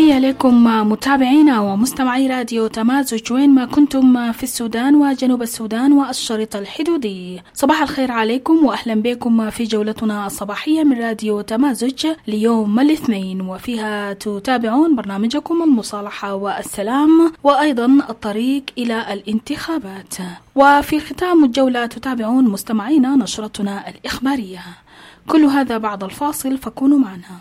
تحية لكم متابعينا ومستمعي راديو تمازج وين ما كنتم في السودان وجنوب السودان والشريط الحدودي. صباح الخير عليكم وأهلا بكم في جولتنا الصباحية من راديو تمازج ليوم الاثنين، وفيها تتابعون برنامجكم المصالحة والسلام وأيضا الطريق إلى الانتخابات. وفي ختام الجولة تتابعون مستمعينا نشرتنا الإخبارية. كل هذا بعد الفاصل، فكونوا معنا.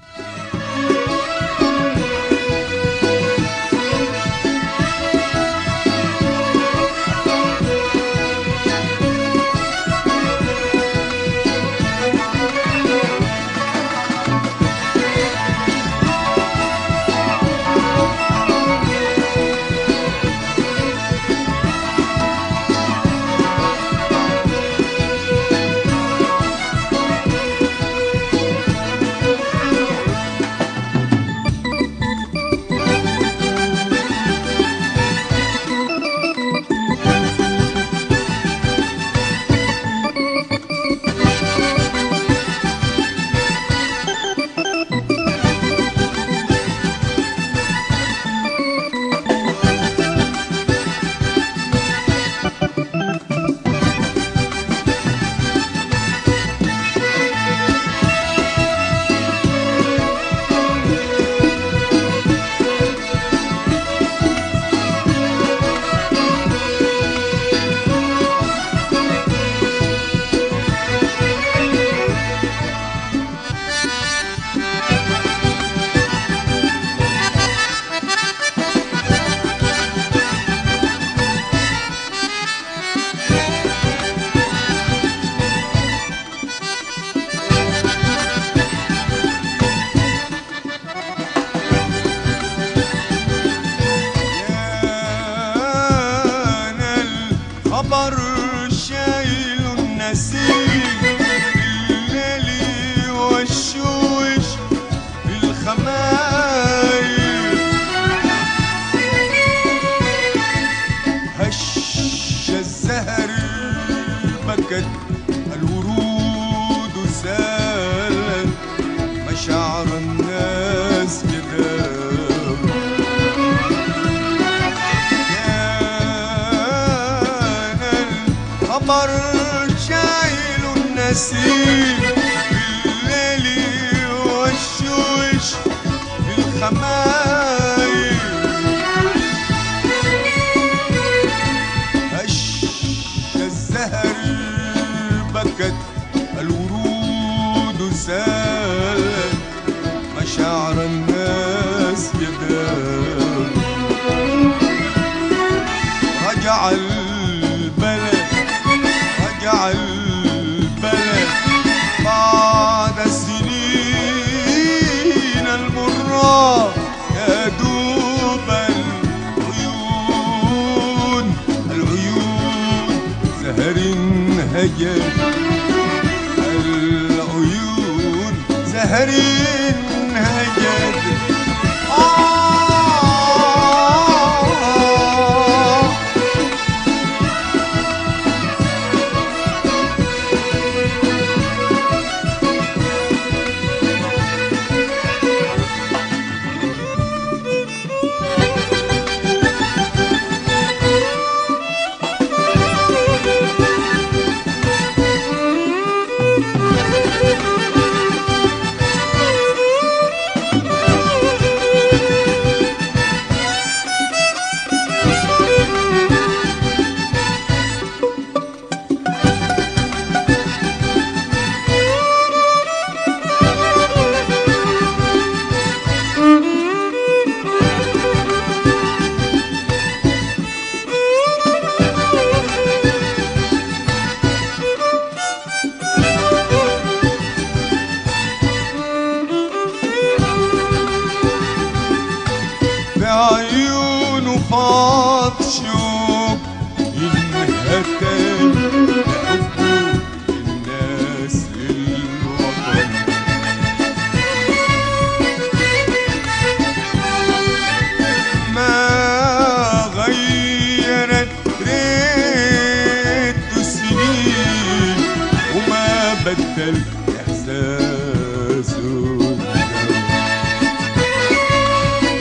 بدل إحساسه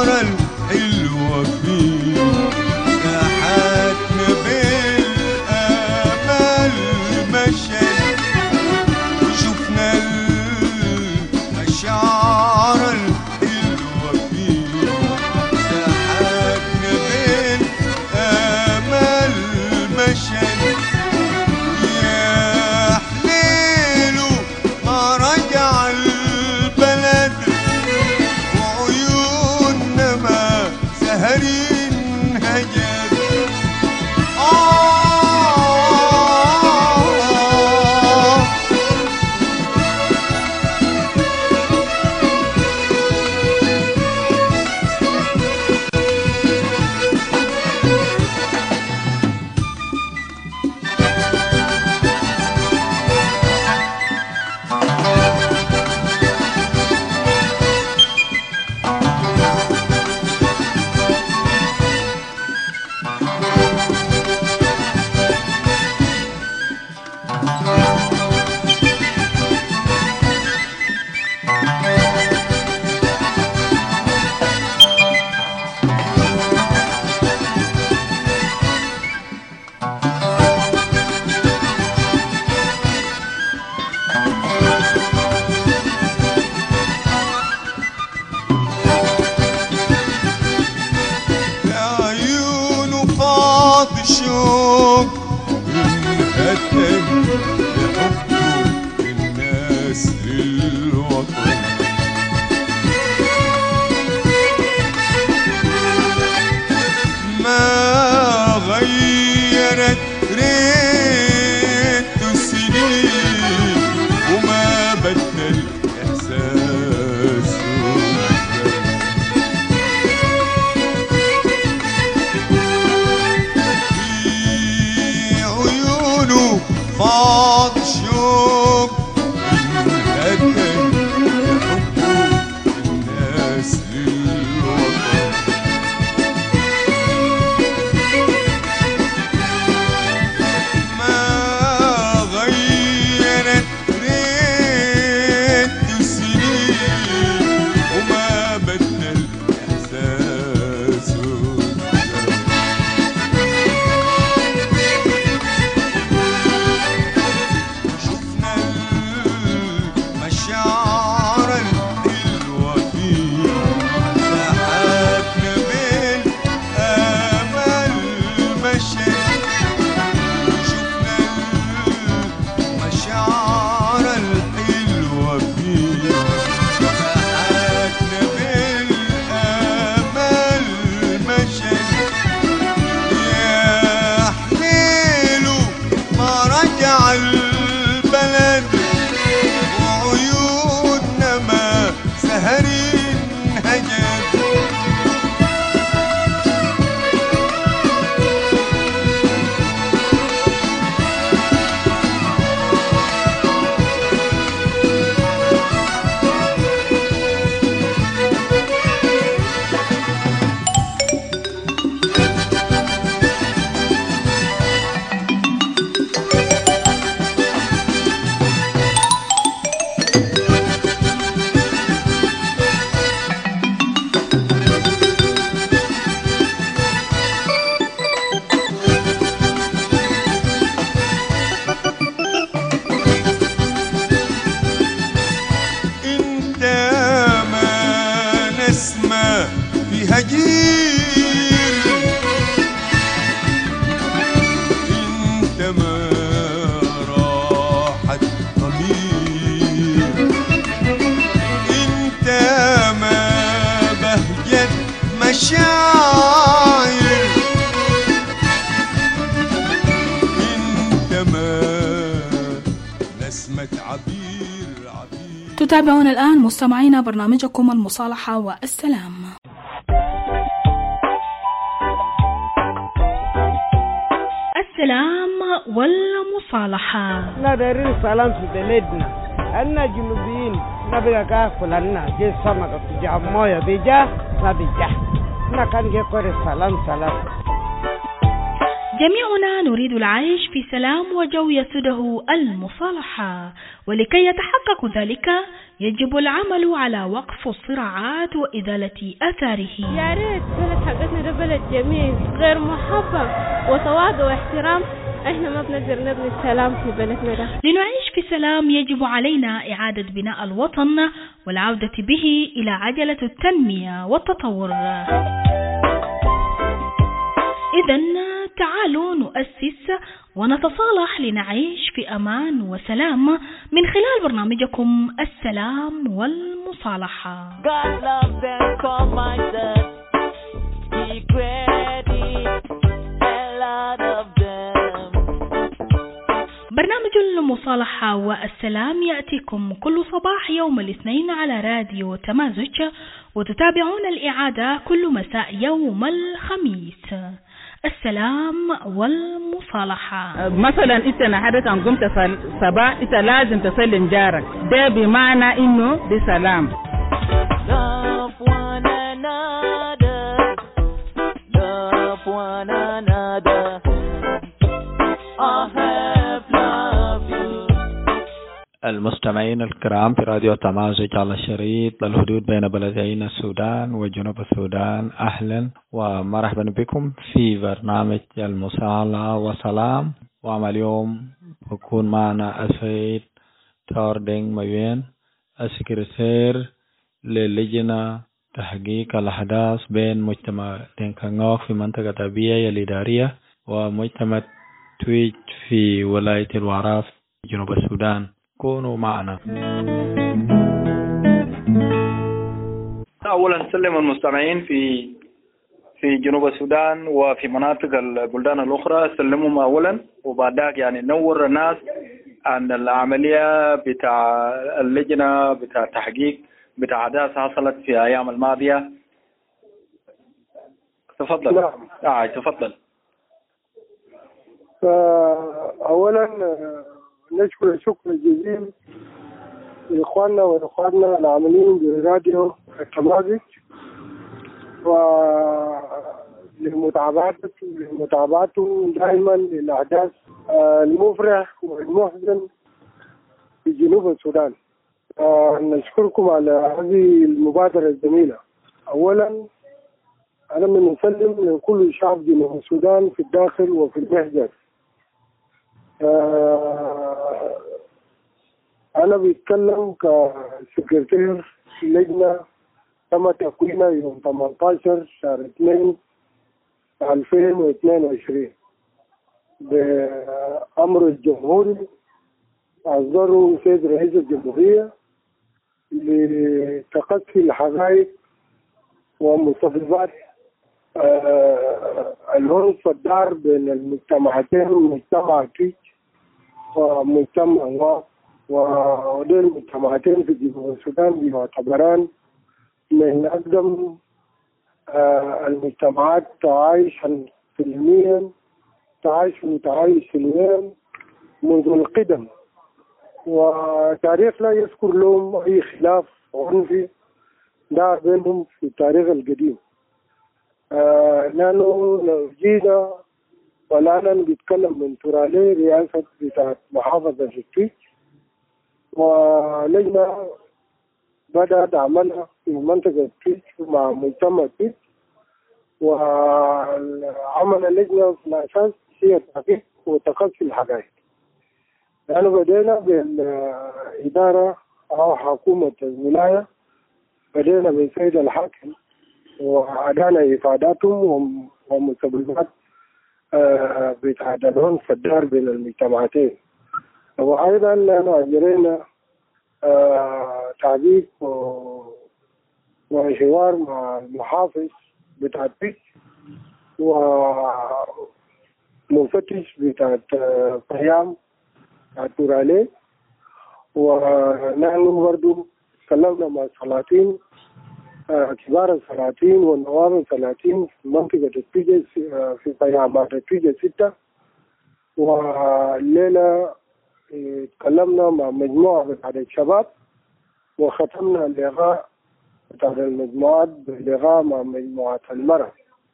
المشاعر الحلوة فيه ساحتنا بالآمال مشت وشفنا المشاعر الحلوة فيه ساحتنا بالآمال مشت يا حليلو ما رجع البلد وعيوننا ما سهرين هجر شوق انهتم بحبه الناس للوطن ما غيرت ريته سنين وما بدل احساسه فاض شوق انهتم بحبه الناس للوطن ما غيرت ريته سنين وما بدل احساسه البلد وعيوننا ما سهرين هجر في هجير انت ما راحت ضمير انت ما بهجت مشاعر انت ما نسمة عبير تتابعون الآن مستمعينا برنامجكم المصالحة والسلام. السلام والمصالحة. ندري سلام في بلدنا أنا جنوبيين نبي كافلنا جي سما كتجا مويا بيجا نبيجا نكان جي كوري سلام. جميعنا نريد العيش في سلام وجو يسده المصالحة، ولكي يتحقق ذلك يجب العمل على وقف الصراعات وإزالة آثاره. يا ريت بلد حقتنا ده بلد جميل غير محبب وتواضع واحترام، احنا ما بنقدر نبني السلام في بلدنا ده. لنعيش في سلام يجب علينا إعادة بناء الوطن والعودة به إلى عجلة التنمية والتطور. إذن تعالوا نؤسس ونتصالح لنعيش في أمان وسلام من خلال برنامجكم السلام والمصالحة. برنامج المصالحة والسلام يأتيكم كل صباح يوم الاثنين على راديو تمازج، وتتابعون الإعادة كل مساء يوم الخميس. السلام والمصالحة. مثلا انت نهارك ان قمت صباح انت لازم تسلم جارك، ده بمعنى انه دي سلام. المستمعين الكرام في راديو تمازج على الشريط الحدود بين بلدين السودان وجنوب السودان، أهلا ومرحبا بكم في برنامج المصالحة وسلام. واليوم بكون معنا السيد توردين ميوين، السكرتير للجنة تحقيق الأحداث بين مجتمع دينكانغوك في منطقة أبية الإدارية ومجتمع تويج في ولاية الوراف جنوب السودان. كونوا معنا. أولا نسلم المستمعين في جنوب السودان وفي مناطق البلدان الأخرى، سلمهم أولا، وبعدك يعني نور الناس عن العملية بتاع اللجنة بتاع تحقيق بتاع أحداث حصلت في أيام الماضية. تفضل. تفضل. أولا نشكر الشكر الجزيل لإخواننا وإخواننا العاملين براديو التمازج ولمتابعتهم دائما للأحداث المفرح والمحزن في جنوب السودان. نشكركم على هذه المبادرة الجميلة. أولا أنا نسلم لكل شعب جنوب السودان في الداخل وفي المهجر. أنا بتكلم كسكرتير لجنة تم تكوينها يوم 18 شهر 2 2022 بأمر الجمهوري أصدره سيد رئيس الجمهورية لتقصي الحقائق ومسببات العنف الدار بين المجتمعتين، مجتمع تيج ومجتمع واف، ودول المجتمعتين في جنوب السودان يعتبران من أقدم المجتمعات تعايشا سلميا، تعايش سلميا منذ القدم، وتاريخ لا يذكر لهم أي خلاف عنفي دار بينهم في التاريخ القديم. لأنه لو جينا ولا نتكلم من ترالي رئاسة بتاعت محافظة التيج، ولجنة بدأت عملها في منطقة التيج مع مجتمع التيج، وعمل اللجنة في الأساس هي التحقيق وتقصي الحقائق. لأنه بدينا بالإدارة أو حكومة الولاية، بدينا بالسيد الحاكم وأدانا إفاداتهم ومسببات بتاعت العنف الدار بين المجتمعاتين. وأيضا أجرينا تعقيب وحوار مع المحافظ بتاع التيج ومفتش بتاع قيام التورالي، ونحن برضو تكلمنا مع السلاطين كبار السلاطين والنواب السلاطين في منطقة التيج في قيامات التيج 6. والليلة تكلمنا مع مجموعة بتاعت الشباب، وختمنا اللقاء بتاعت المجموعات باللقاء مع مجموعة المرأة.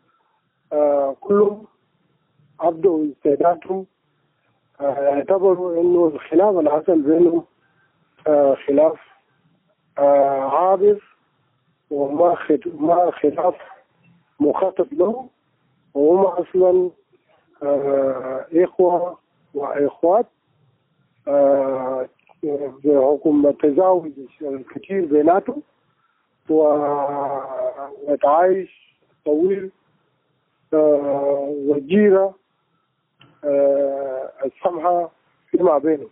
كلهم أبدوا استعدادهم، اعتبروا إنه الخلاف اللي حصل بينهم خلاف عابر وما ما خلاف مخاطب له، وهم أصلا إخوة وإخوات بحكم تزاوج الكثير بيناتهم وتعايش طويل وجيرة السمحة فيما بينهم.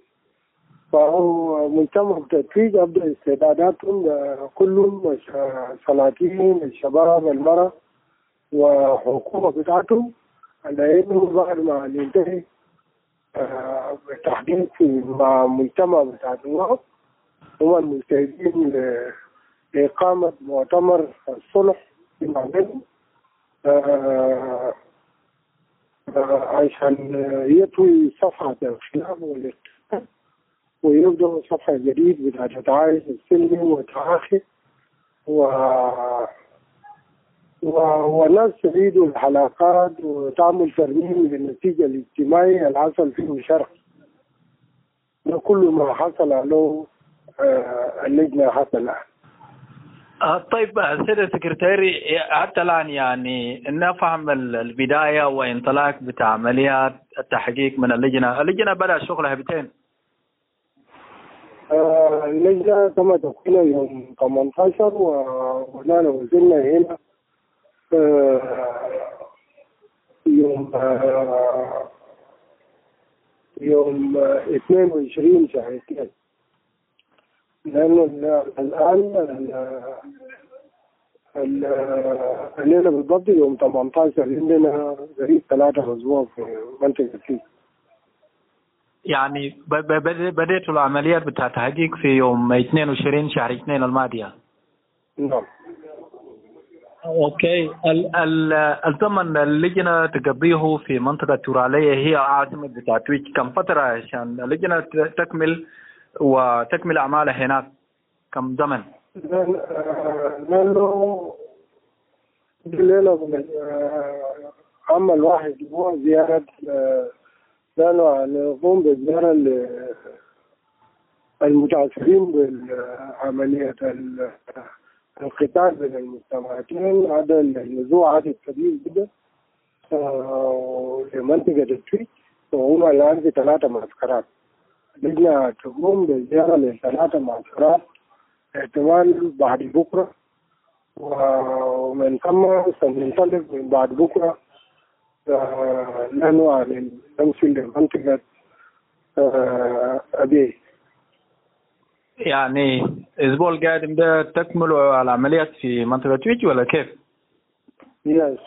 فهو مجتمع تتويج أبدأ استعداداتهم كلهم سلاطين الشباب المرأة وحكومة بتاعتهم على إنه بعد ما ينتهي بالتحديد مع مجتمع بتاعتهم هم المستعدين لإقامة مؤتمر الصلح فيما بينهم عشان يطوي صفحة الخلاف والاختلاف ويبدأ صفحة جديد بتاعت التعايش السلمي والتعاخي والناس تريد الحلقات وتعمل ترميم للنتيجة الاجتماعية اللي حصل فيه شرح. ده كل ما حصل له اللجنة حصل له. طيب سيد السكرتيري، حتى الآن يعني نفهم البداية وانطلاق بتاع عمليات التحقيق من اللجنة بدأ شغلها بتين؟ اللجنة تم تكوينها يوم 18 ونحن وصلنا هنا يوم 22 شهر 2 لأنه الآن الليلة بالضبط يوم 18 عندنا قريب 3 أسبوع في منطقة فيه. يعني بدأت العمليات بتاع التحقيق في يوم 22 شهر 2 الماضية. نعم. اوكي. الزمن اللجنة تقضيه في منطقة تورالية هي عاصمة بتاع تويتش كم فترة عشان اللجنة تكمل أعمالها هناك؟ كم زمن؟ لأنه الليلة عمل واحد هو زيارة، لأنه نقوم بزيارة المتعثرين بالعملية القتال بين المجتمعين. هذا النزوع عدد كبير جدا لمنطقة التويتش، وهم الآن في 3 معسكرات. اللجنة تقوم بزيارة ل3 معسكرات احتمال بعد بكرة، ومن ثم سننطلق من بعد بكرة نحن نمشي لمنطقة أبيه. يعني الأسبوع القادم ده تكملوا العمليات في منطقة تويتش ولا كيف؟ يس.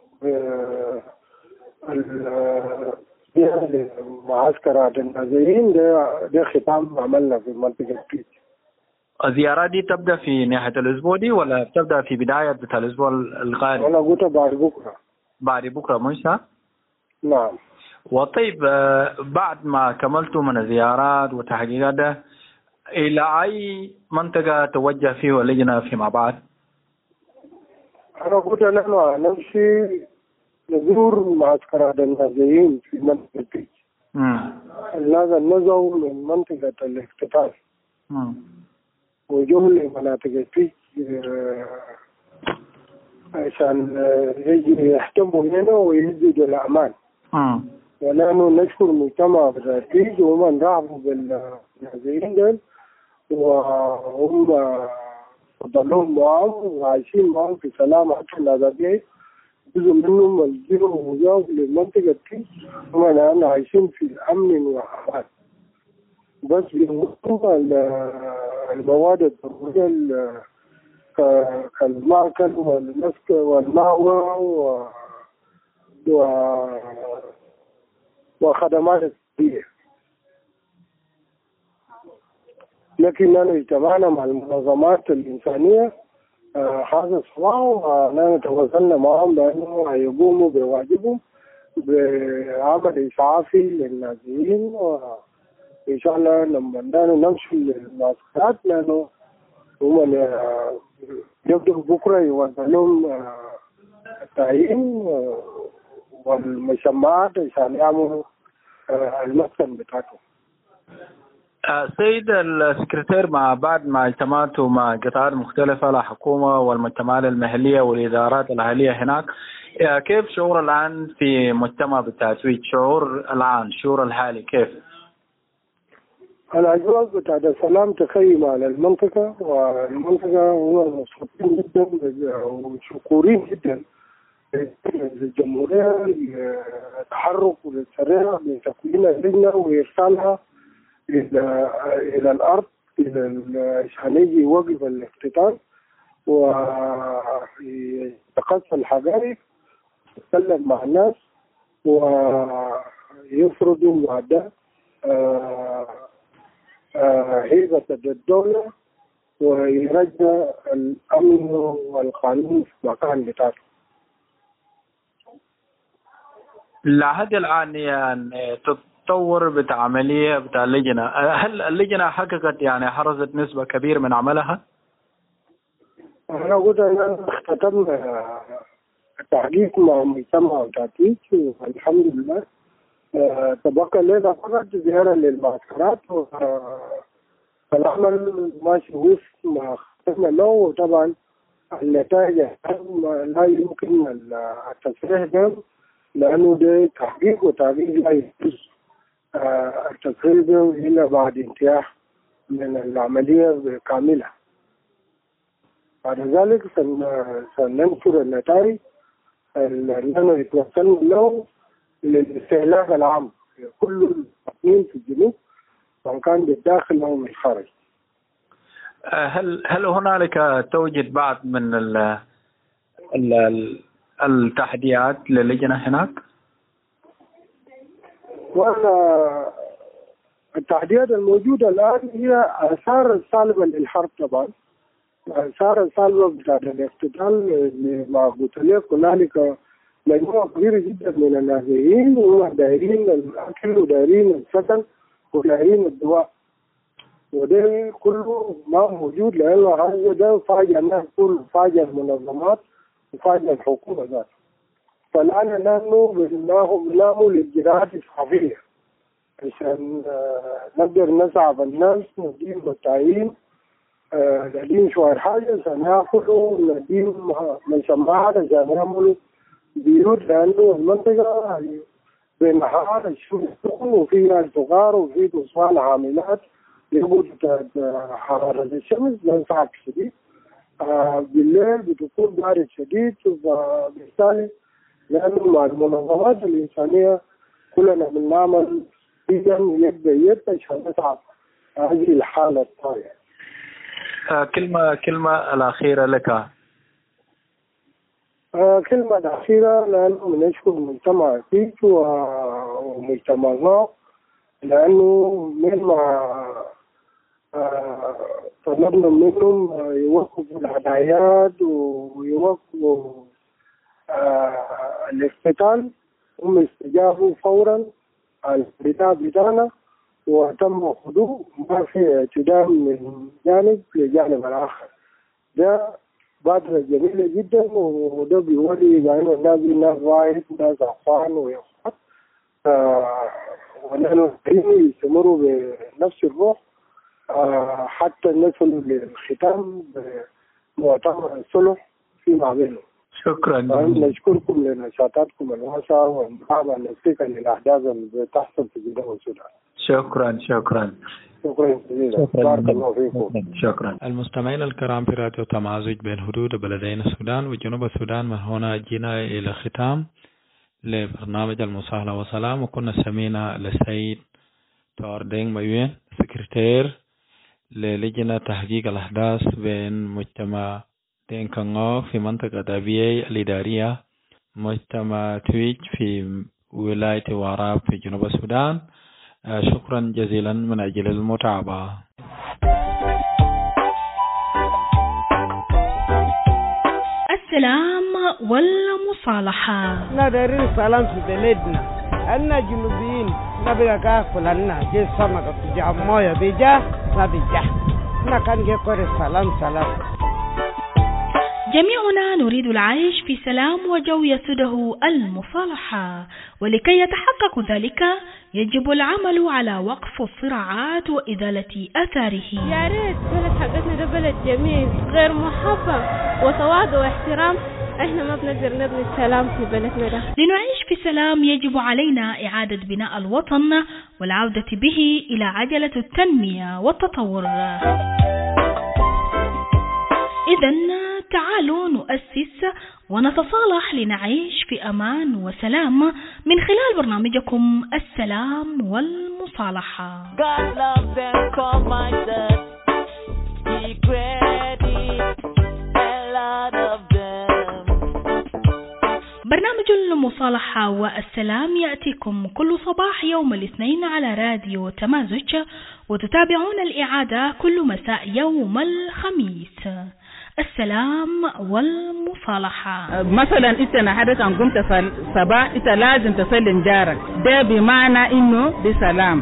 معسكرات النازحين ده ختام عملنا في منطقة تويتش. الزيارات دي تبدأ في نهاية الأسبوع دي ولا تبدأ في بداية بتاع الأسبوع القادم؟ أنا قلت بعد بكرة. بعد بكرة مش؟ نعم. وطيب بعد ما كملتوا من الزيارات والتحقيقات ده إلى أي منطقة توجه فيه اللجنة فيما بعد؟ أنا قلت نحن نمشي نزور معسكرات النازحين في منطقة تويتش. الناس نزلوا من منطقة الاقتتال وجوا لمناطق تويتش عشان يجي يحتموا هنا ويزيدوا الأعمال. ونحن نشكر مجتمع تويتش وهم رحبوا بالنازحين دول، وهم فضلوهم معهم وعايشين معهم في سلام. حتى النازحين جزء منهم الجيروا وجاوا لمنطقة تويتش هم الآن عايشين في أمن وأمان، بس بيموتوا المواد الضرورية كالمأكل والمسك والمأوى وخدمات الصحية. لكننا اجتمعنا مع المنظمات الإنسانية هذا الصباح ونحن تواصلنا معهم بأنه هيقوموا بواجبهم بعمل إسعافي للنازحين، وإن شاء الله لما نمشي للمعسكرات لأنه هم يبدأوا بكرة يوصلون التعيين والمجمعات عشان يعملوا المسكن بتاعتهم. سيد السكرتير، بعد ما اجتمعتوا مع قطاعات مختلفة الحكومة والمجتمعات المحلية والإدارات الأهلية هناك، كيف شعور الآن في مجتمع بالتتويج؟ شعور الحالي كيف؟ الأجواء بتاعت السلام تخيم على المنطقة، والمنطقة هو مبسوطين جدا وشكورين جدا للجمهورية التحرك والسريع لتكوين اللجنة وإرسالها إلى الأرض عشان يجي يوقف الاقتتال ويتقصى الحقائق، يتكلم مع الناس ويفرضوا معدات هيبة الدولة ويرجع الأمن والقانون في مكان بتاعته. لحد الآن يعني تطور بالعملية بتاع اللجنة، هل اللجنة حققت يعني حرزت نسبة كبيرة من عملها؟ أنا قلت أن اختتمنا التحقيق مع مجتمع التتويج والحمد لله. تبقى لنا فقط زيارة للمعسكرات والعمل ماشي وفق ما اخترنا له، وطبعا النتائج لا يمكن التصريح به لأنه ده تحقيق، وتحقيق لا يجوز التصريح به إلا بعد انتهاء من العملية كاملة. بعد ذلك سننشر النتائج اللي يتوصلنا له للاستهلاك العام كل المواطنين في الجنوب، سواء كان بالداخل أو من الخارج. هل هنالك توجد بعض من التحديات للجنة هناك؟ وأنا التحديات الموجودة الآن هي آثار السالبة للحرب. طبعا آثار السالبة بتاعت الاقتتال ما قلت لك، هنالك مجموعة كبيرة جدا من النازحين وهم دايرين الأكل ودايرين السكن ودايرين الدواء، وده كله ما موجود لأنه هذا ده فاجأ الناس كله، فاجأ المنظمات وفاجأ الحكومة ذاتها. فالآن نحن بنعمل الإجراءات الصحفية عشان نقدر نسعى الناس، نديهم بالتعيين، نديهم شوية حاجة عشان ياكلوا، نديهم مجمعات عشان يعملوا بيوت، لأنه المنطقة بين حار الشمس سخن وفيها الصغار وفي أطفال عاملات يقعدوا تحت حرارة الشمس، ده صعب شديد. بالليل بتكون بارد شديد، وبالتالي لأنه مع المنظمات الإنسانية كلنا بنعمل يد بيد عشان نصعب هذه الحالة الطارئة. كلمة الأخيرة لك. كلمة الأخيرة لأنه بنشكر مجتمع فيك ومجتمعنا، لأنه مما طلبنا منهم يوقفوا العدايات ويوقفوا الاقتتال، هم استجابوا فورا على البداية بتاعنا وتم خضوع، ما في اعتداء من جانب لجانب الآخر. ده بادرة جميلة جدا، وده بيوري بأنه الناس واحد، ناس أخوان وإخوات، ونحن يستمروا بنفس الروح حتى نصل للختام بمؤتمر الصلح فيما بينهم. شكرا. نشكركم لنشاطاتكم الواسعة والمتابعة النزيكة للأحداث اللي بتحصل في جنوب السودان. شكرا جزيلا. بارك الله فيكم. شكرا. المستمعين الكرام في راديو تمازج بين حدود بلدين السودان وجنوب السودان، من هنا جينا إلى ختام لبرنامج المصاهلة والسلام، وكنا سمينا للسيد توردين ميوين سكرتير للجنة تحقيق الأحداث بين مجتمع دينكانغو في منطقة أبيي الإدارية، مجتمع تويج في ولاية واراب في جنوب السودان. شكرا جزيلا من أجل المتابعة. السلام والمصالحة. ندير السلام في بلدنا، أنا جنوبيين نبغى كاكل لنا جي سمكة تجاه موية بيجا ما بيجا، نكان جي كوري سلام. جميعنا نريد العيش في سلام وجو يسوده المصالحة، ولكي يتحقق ذلك يجب العمل على وقف الصراعات وإزالة أثاره. يا ريت بلد حقتنا ده بلد جميل غير محبب وتواضع واحترام، احنا ما بنقدر نبني السلام في بلدنا ده. لنعيش في سلام يجب علينا إعادة بناء الوطن والعودة به إلى عجلة التنمية والتطور. إذن تعالوا نؤسس ونتصالح لنعيش في أمان وسلام من خلال برنامجكم السلام والمصالحة. برنامج المصالحة والسلام يأتيكم كل صباح يوم الاثنين على راديو تمازج، وتتابعون الإعادة كل مساء يوم الخميس. السلام والمصالحة. مثلا انت نهارك ان قمت صباح انت لازم تسلم جارك، ده بمعنى انه دي سلام.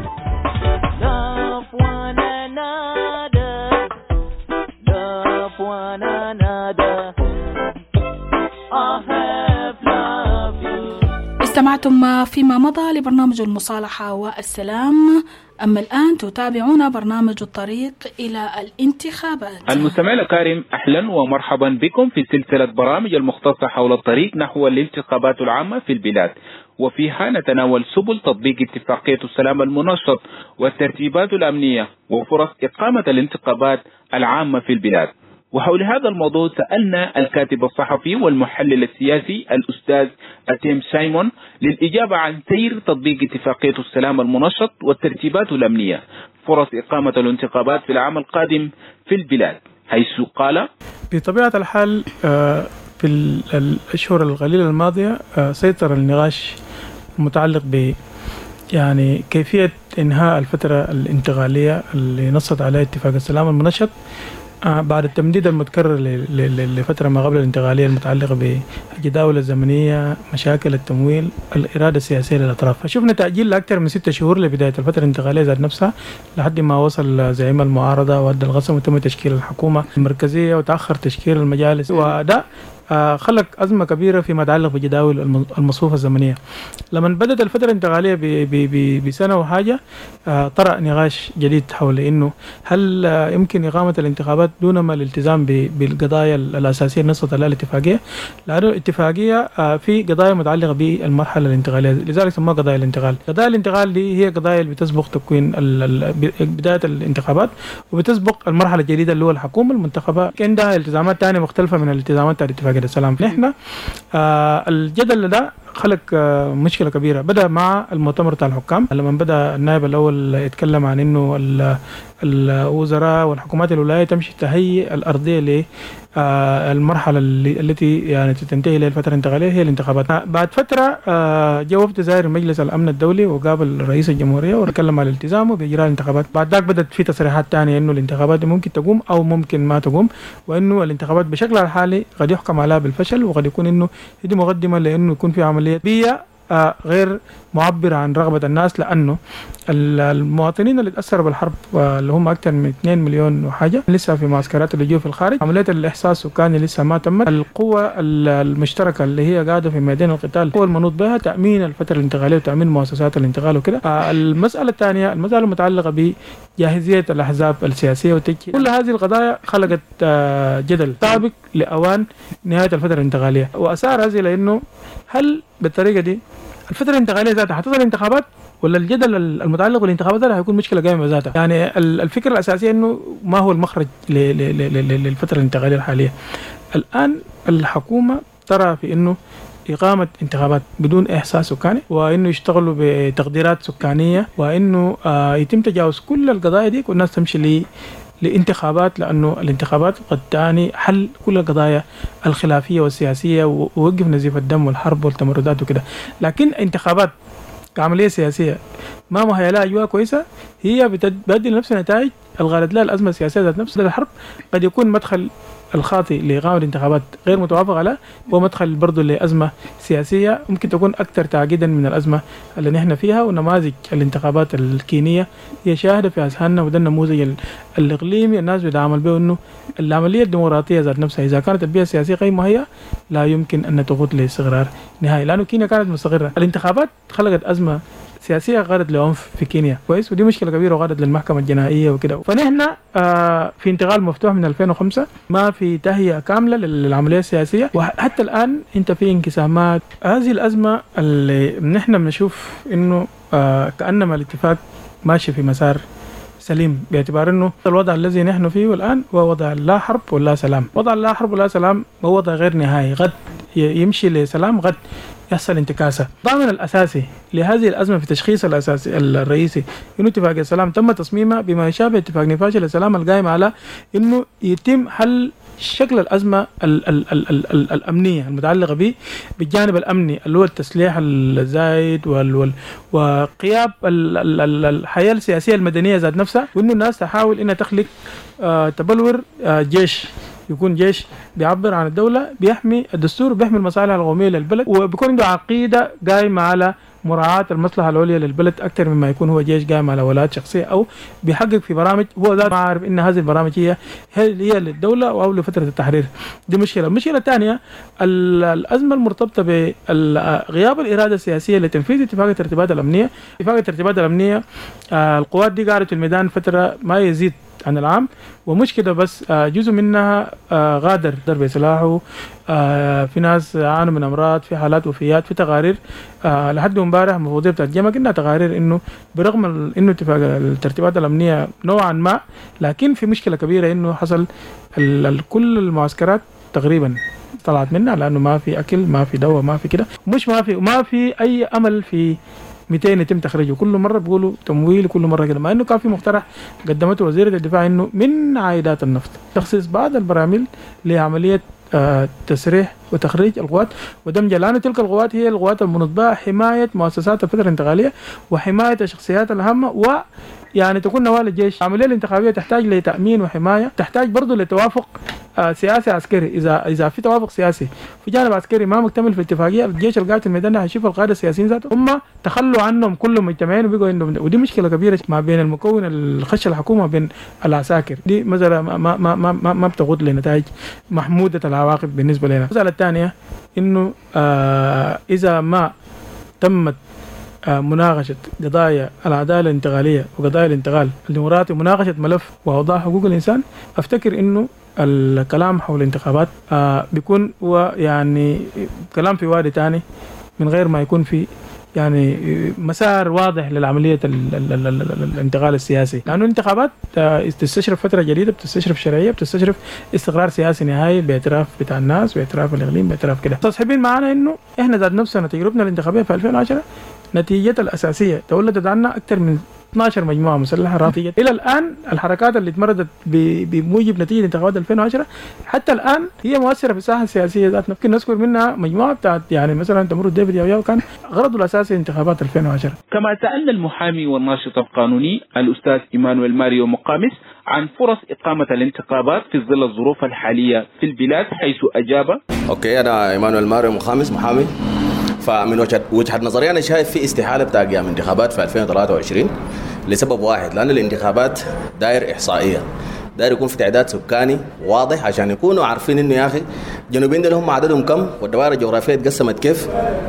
استمعتم فيما مضى لبرنامج المصالحة والسلام. أما الآن تتابعون برنامج الطريق إلى الانتخابات. المستمعين الكرام، أهلا ومرحبا بكم في سلسلة برامج المختصة حول الطريق نحو الانتخابات العامة في البلاد، وفيها نتناول سبل تطبيق اتفاقية السلام المنشط والترتيبات الأمنية وفرص إقامة الانتخابات العامة في البلاد. وحول هذا الموضوع سألنا الكاتب الصحفي والمحلل السياسي الأستاذ أتيم سايمون للإجابة عن سير تطبيق اتفاقية السلام المنشط والترتيبات الأمنية، فرص إقامة الانتخابات في العام القادم في البلاد، حيث قال: بطبيعة الحال في الأشهر القليلة الماضية سيطر النقاش المتعلق ب يعني كيفية إنهاء الفترة الانتقالية اللي نصت عليها اتفاق السلام المنشط بعد التمديد المتكرر لفترة ما قبل الانتقالية المتعلقة بالجداول الزمنية، مشاكل التمويل، الإرادة السياسية للأطراف. فشفنا تأجيل لأكثر من 6 شهور لبداية الفترة الانتقالية ذات نفسها لحد ما وصل زعيم المعارضة وأدى الغسم وتم تشكيل الحكومة المركزية وتأخر تشكيل المجالس، وده خلق أزمة كبيرة فيما يتعلق بجداول المصفوفة الزمنية. لما بدأت الفترة الانتقالية بسنة وحاجة طرأ نقاش جديد حول إنه هل يمكن إقامة الانتخابات دون ما الالتزام بالقضايا الأساسية نصت على الاتفاقية، لأنه الاتفاقية في قضايا متعلقة بالمرحلة الانتقالية، لذلك سموها قضايا الانتقال. قضايا الانتقال دي هي قضايا اللي بتسبق تكوين بداية الانتخابات وبتسبق المرحلة الجديدة اللي هو الحكومة المنتخبة، عندها التزامات تانية مختلفة من الالتزامات الاتفاقية السلام. نحن الجدل ده خلق مشكلة كبيرة. بدأ مع المؤتمر بتاع الحكام لما بدأ النائب الأول يتكلم عن إنه الوزراء والحكومات الولاية تمشي تهيئ الأرضية للمرحلة التي يعني تنتهي إلى الفترة الانتقالية هي الانتخابات. بعد فترة جاء وفد زائر مجلس الأمن الدولي وقابل رئيس الجمهورية وتكلم عن الالتزامه بإجراء الانتخابات. بعد ذلك بدأت في تصريحات تانية إنه الانتخابات ممكن تقوم أو ممكن ما تقوم، وإنه الانتخابات بشكلها الحالي قد يحكم عليها بالفشل، وقد يكون إنه هذه مقدمة لإنه يكون في عملية بيئة غير معبرة عن رغبة الناس، لأنه المواطنين اللي تأثروا بالحرب اللي هم أكثر من 2 مليون وحاجة لسه في معسكرات اللجوء في الخارج، عملية الإحصاء السكاني لسه ما تمت، القوة المشتركة اللي هي قاعدة في ميدان القتال هو المنوط بها تأمين الفترة الانتقالية وتأمين مؤسسات الانتقال وكده. المسألة الثانية المسألة المتعلقة بجاهزية الأحزاب السياسية والتجهيز. كل هذه القضايا خلقت جدل سابق لأوان نهاية الفترة الانتقالية، وأثار هذه لأنه هل بالطريقة دي الفترة الانتقالية ذاتها حتصل الانتخابات، ولا الجدل المتعلق بالانتخابات هذا هيكون مشكلة قائمة ذاتها؟ يعني الفكرة الأساسية إنه ما هو المخرج للفترة الانتقالية الحالية. الآن الحكومة ترى في إنه إقامة انتخابات بدون إحساس سكاني، وإنه يشتغلوا بتقديرات سكانية، وإنه يتم تجاوز كل القضايا دي والناس تمشي لانتخابات، لأنه الانتخابات قد تعني حل كل القضايا الخلافية والسياسية ووقف نزيف الدم والحرب والتمردات وكده. لكن انتخابات كعملية سياسية ما مهيأ لها أجواء كويسة هي بتؤدي لنفس النتائج الغالت لها الأزمة السياسية ذات نفس الحرب. قد يكون مدخل الخاطئ لإقامة انتخابات غير متوافق عليه هو مدخل برضو لأزمة سياسية ممكن تكون أكثر تعقيدا من الأزمة اللي نحن فيها. ونماذج الانتخابات الكينية هي شاهدة في أذهاننا، وده النموذج الإقليمي الناس بتعامل به إنه العملية الديمقراطية ذات نفسها إذا كانت البيئة السياسية غير مهيئة لا يمكن أن تقود لاستقرار نهائي، لأنه كينيا كانت مستقرة. الانتخابات خلقت أزمة سياسية غادت لعنف في كينيا كويس، ودي مشكلة كبيرة وغادت للمحكمة الجنائية وكده. فنحن في انتقال مفتوح من 2005 ما في تهيئة كاملة للعملية السياسية، وحتى الآن انت في انقسامات. هذه الأزمة اللي نحن بنشوف انه كأنما الاتفاق ماشي في مسار سليم، باعتبار انه الوضع الذي نحن فيه الآن هو وضع لا حرب ولا سلام. وضع لا حرب ولا سلام هو وضع غير نهائي، غد يمشي لسلام، غد يحصل انتكاسة. الضامن الأساسي لهذه الأزمة في تشخيص الأساسي الرئيسي إنه اتفاق السلام تم تصميمه بما يشابه اتفاق نفاش السلام القائم على إنه يتم حل شكل الأزمة الأمنية المتعلقة بالجانب الأمني اللي هو التسليح الزايد وقياب الحياة السياسية المدنية ذات نفسها، وإنه الناس تحاول إنها تخلق تبلور جيش، يكون جيش بيعبر عن الدولة، بيحمي الدستور، بيحمي المصالح القومية للبلد، وبيكون عنده عقيدة قائمة على مراعاة المصلحة العليا للبلد أكثر مما يكون هو جيش قائم على ولايات شخصية أو بيحقق في برامج هو ذات ما عارف إن هذه البرامج هي للدولة أو لفترة التحرير. دي مشكلة. المشكلة الثانية الأزمة المرتبطة بغياب الإرادة السياسية لتنفيذ اتفاق الترتيبات الأمنية. اتفاق الترتيبات الأمنية القوات دي قاعدة في الميدان فترة ما يزيد عن العام، ومش كده بس، جزء منها غادر ضرب سلاحه، في ناس عانوا من أمراض، في حالات وفيات، في تقارير لحد امبارح مفوضية بتاعت جمع إنها تقارير إنه برغم إنه اتفاق الترتيبات الأمنية نوعا ما، لكن في مشكلة كبيرة إنه حصل كل المعسكرات تقريبا طلعت منها، لأنه ما في أكل، ما في دواء، ما في كده، ما في أي أمل في 200 يتم تخرجه. كل مرة بيقولوا تمويل، كل مرة كده، مع إنه كان في مقترح قدمته وزيرة الدفاع إنه من عائدات النفط تخصيص بعض البراميل لعملية تسريح وتخريج القوات ودمج، لأن تلك القوات هي القوات المنظمة حماية مؤسسات الفترة الانتقالية وحماية الشخصيات الهامة، ويعني تكون نوال الجيش. العملية الانتخابية تحتاج لتأمين وحماية، تحتاج برضو لتوافق سياسي عسكري. إذا في توافق سياسي في جانب عسكري ما مكتمل في الاتفاقية، الجيش القاعد في الميدان هيشوف القادة السياسيين ذاتهم هم تخلوا عنهم كلهم مجتمعين وبقوا عندهم، ودي مشكلة كبيرة ما بين المكون الخش الحكومة وبين العساكر. دي مسألة ما بتقود لنتائج محمودة العواقب بالنسبة لنا. المسألة الثانية إنه إذا ما تمت مناقشة قضايا العدالة الانتقالية وقضايا الانتقال الديمقراطي ومناقشة ملف وأوضاع حقوق الإنسان، أفتكر إنه الكلام حول الانتخابات بيكون يعني كلام في وادي تاني من غير ما يكون في يعني مسار واضح للعملية الانتقال السياسي، لأنه الانتخابات تستشرف فترة جديدة، بتستشرف شرعية، بتستشرف استقرار سياسي نهائي باعتراف بتاع الناس، باعتراف الإقليم، باعتراف كده. تصحيبين معنا إنه إحنا ذات نفسنا تجربتنا الانتخابية في 2010 نتيجة الأساسية تولدت عنا أكثر من 12 مجموعة مسلحة رافضة. إلى الآن الحركات اللي تمردت بموجب نتيجة انتخابات 2010 حتى الآن هي مؤثرة في الساحة السياسية ذاتنا. ممكن نذكر منها مجموعة بتاعت يعني مثلا تمرد ديفيد ياوياو كان غرضه الأساسي انتخابات 2010. كما سألنا المحامي والناشط القانوني الأستاذ إيمانويل ماريو مقامس عن فرص إقامة الانتخابات في ظل الظروف الحالية في البلاد، حيث أجاب: أوكي، أنا إيمانويل ماريو مقامس محامي. فمن وجهة نظري أنا شايف في استحالة بتاع قيام انتخابات في 2023 لسبب واحد، لأن الانتخابات داير إحصائية، داير يكون في تعداد سكاني واضح عشان يكونوا عارفين إنه يا أخي جنوبين دول هم عددهم كم والدوائر الجغرافية تقسمت كيف،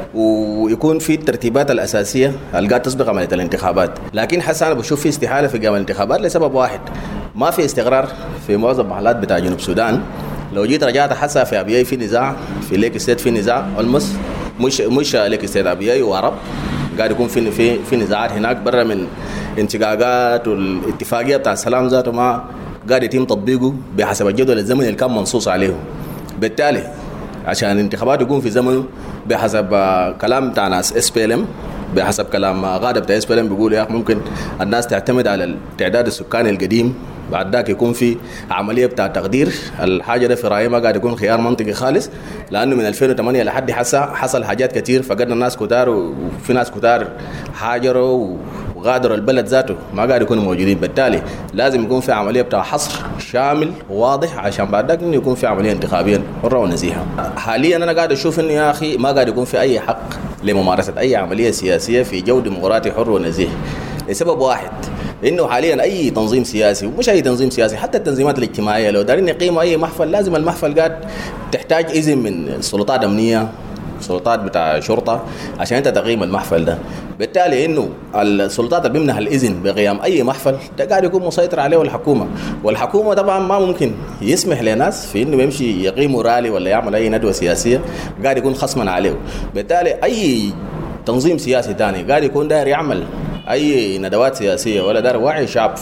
ويكون في الترتيبات الأساسية اللي قاعد تسبق عملية الانتخابات. لكن حسنا أنا بشوف في استحالة في قيام الانتخابات لسبب واحد، ما في استقرار في معظم المحلات بتاع جنوب السودان. لو جيت رجعت حسا في أبياي في نزاع، في ليك ستيت في نزاع المس مش ليك ستيت أبياي وعرب قاعد يكون في نزاعات هناك برا من انشقاقات، والاتفاقية بتاع السلام ذاته ما قاعد يتم تطبيقه بحسب الجدول الزمني اللي كان منصوص عليه. بالتالي عشان الانتخابات يكون في زمنه بحسب كلام بتاع ناس SPLM، بحسب كلام غادة بتاع SPLM بيقول يا أخي ممكن الناس تعتمد على التعداد السكاني القديم، بعد ذاك يكون في عملية بتاع تقدير. الحاجة ده في رأيي ما قاعد يكون خيار منطقي خالص، لأنه من 2008 لحد حصل حاجات كتير، فقدنا الناس كتار وفي ناس كتار حاجروا وغادروا البلد ذاته ما قاعد يكونوا موجودين. بالتالي لازم يكون في عمليه بتاع حصر شامل واضح عشان بعد ذاك يكون في عمليه انتخابيه حره ونزيهه. حاليا انا قاعد اشوف انه يا اخي ما قاعد يكون في اي حق لممارسه اي عمليه سياسيه في جو ديمقراطي حر ونزيه لسبب واحد، انه حاليا اي تنظيم سياسي ومش اي تنظيم سياسي حتى التنظيمات الاجتماعيه لو دارين يقيموا اي محفل لازم المحفل قاعد تحتاج اذن من سلطات امنيه سلطات بتاع شرطه عشان انت تقيم المحفل ده. بالتالي انه السلطات اللي بيمنح الاذن بقيام اي محفل ده قاعد يكون مسيطر عليه الحكومه، والحكومه طبعا ما ممكن يسمح لناس في انه يمشي يقيموا رالي ولا يعمل اي ندوه سياسيه قاعد يكون خصما عليه. بالتالي اي تنظيم سياسي ثاني قاعد يكون داير يعمل اي ندوات سياسيه ولا دار وعي شعب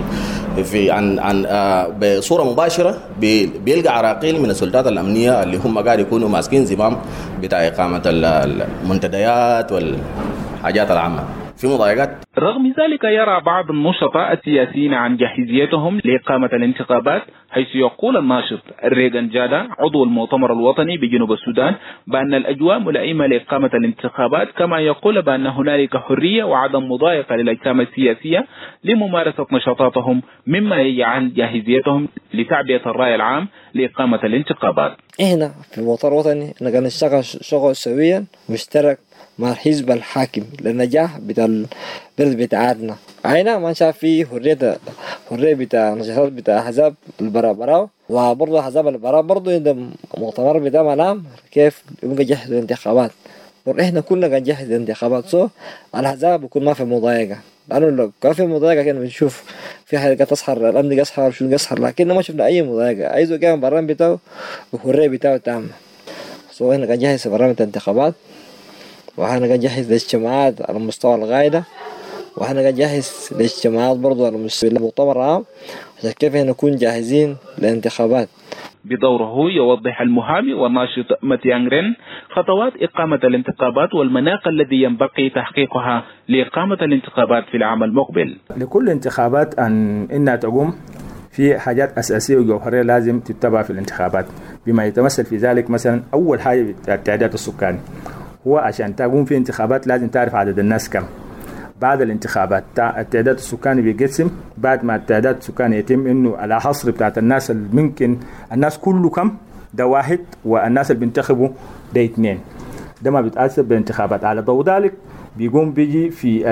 في عن بصوره مباشره بيلقى عراقيل من السلطات الامنيه اللي هم قاعد يكونوا ماسكين زمام بتاع اقامه المنتديات والحاجات العامه في مضايقات. رغم ذلك يرى بعض النشطاء السياسيين عن جاهزيتهم لإقامة الانتخابات، حيث يقول الناشط ريغان جادا عضو المؤتمر الوطني بجنوب السودان بأن الأجواء ملائمة لإقامة الانتخابات، كما يقول بأن هنالك حرية وعدم مضايقة للأجسام السياسية لممارسة نشاطاتهم، مما يجعل جاهزيتهم لتعبئة الرأي العام لإقامة الانتخابات. هنا في المؤتمر الوطني نقدر نشتغل شغل سويا مشترك مع الحزب الحاكم للنجاح بتاع البلد بتاعتنا. عينا ما شاف فيه حرية بتاع نشاطات بتاع أحزاب البراء، وبرضه أحزاب البراء برضه عندهم مؤتمر بتاع منام كيف يبقى جهز الانتخابات. إحنا كلنا قاعد نجهز الانتخابات الأحزاب بيكون ما في مضايقة، لأنه لو كان في مضايقة كنا بنشوف في حاجة تسحر الأمن يسحر شو يسحر، لكن ما شفنا أي مضايقة. أي زوجة برنامج بتاعه وحرية بتاعه تامة. إحنا قاعد نجهز برنامج الانتخابات، وإحنا قاعد نجهز الاجتماعات على مستوى القاعدة، وإحنا قاعد نجهز الاجتماعات برضو على مستوى المؤتمر العام عشان كيف نكون جاهزين للانتخابات. بدوره يوضح المحامي والناشط ماتيانغرين خطوات إقامة الانتخابات والمناخ الذي ينبغي تحقيقها لإقامة الانتخابات في العام المقبل. لكل انتخابات إنها تقوم في حاجات أساسية وجوهرية لازم تتبع في الانتخابات، بما يتمثل في ذلك مثلا أول حاجة التعداد السكاني. هو عشان تقوم في انتخابات لازم تعرف عدد الناس كم. بعد الانتخابات التعداد السكاني بيقسم، بعد ما التعداد السكاني يتم انه على حصر بتاعت الناس اللي ممكن الناس كله كم ده واحد، والناس اللي بينتخبوا ده 2، ده ما بيتأثر بالانتخابات. على ضوء ذلك بيجي في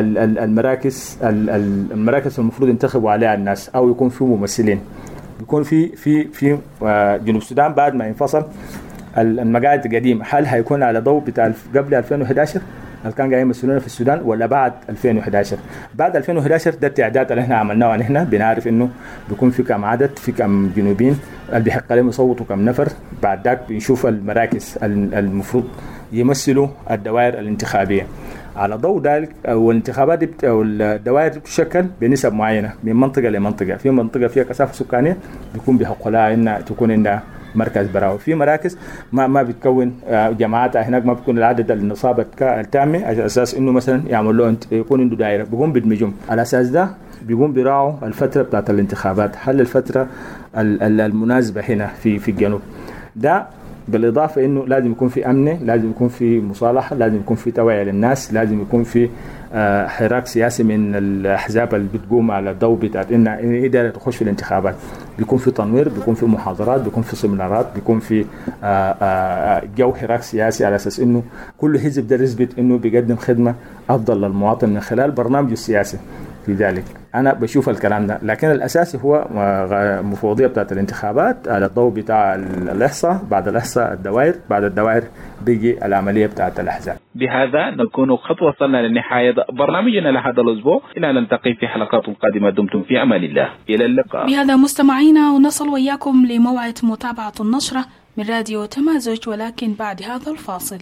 المراكز المفروض ينتخبوا عليها الناس او يكون في ممثلين. بيكون في جنوب السودان بعد ما ينفصل المقاعد القديمة، هل هيكون على ضوء بتاع قبل 2011 اللي كان قاعدين يمثلونا في السودان ولا بعد 2011؟ بعد 2011 ده التعداد اللي احنا عملناه، احنا بنعرف انه بيكون في كم عدد، في كم جنوبيين اللي بيحق عليهم يصوتوا كم نفر. بعد ذاك بنشوف المراكز المفروض يمثلوا الدوائر الانتخابية. على ضوء ذلك والانتخابات او الدوائر بتشكل بنسب معينة من منطقة لمنطقة. في منطقة فيها كثافة سكانية بيكون بيحق لها ان تكون عندها مركز براوي. في مراكز ما بتكون جماعات هناك، ما بتكون العدد النصابة التامة على اساس انه مثلا يعمل له يكون عنده دائره، بيقوم بدمجهم. على اساس ده بيقوم بيراعوا الفتره بتاعت الانتخابات، هل الفتره المناسبه هنا في الجنوب ده. بالاضافه انه لازم يكون في امن، لازم يكون في مصالحه، لازم يكون في توعيه للناس، لازم يكون في حراك سياسي من الاحزاب اللي بتقوم على الضوء بتاعت ان هي دايره تخش في الانتخابات. بيكون في تنوير، بيكون في محاضرات، بيكون في سيمينارات، بيكون في جو حراك سياسي على اساس انه كل حزب ده يثبت انه بيقدم خدمه افضل للمواطن من خلال برنامجه السياسي. في ذلك انا بشوف الكلام ده، لكن الاساسي هو مفوضيه بتاعت الانتخابات على الضوء بتاع الاحصاء، بعد الاحصاء الدوائر، بعد الدوائر بيجي العمليه بتاعت الاحزاب. بهذا نكون قد وصلنا لنهايه برنامجنا لهذا الاسبوع، الى نلتقي في حلقات قادمه. دمتم في امان الله، الى اللقاء. بهذا مستمعينا ونصل وإياكم لموعد متابعه النشره من راديو تمازج، ولكن بعد هذا الفاصل.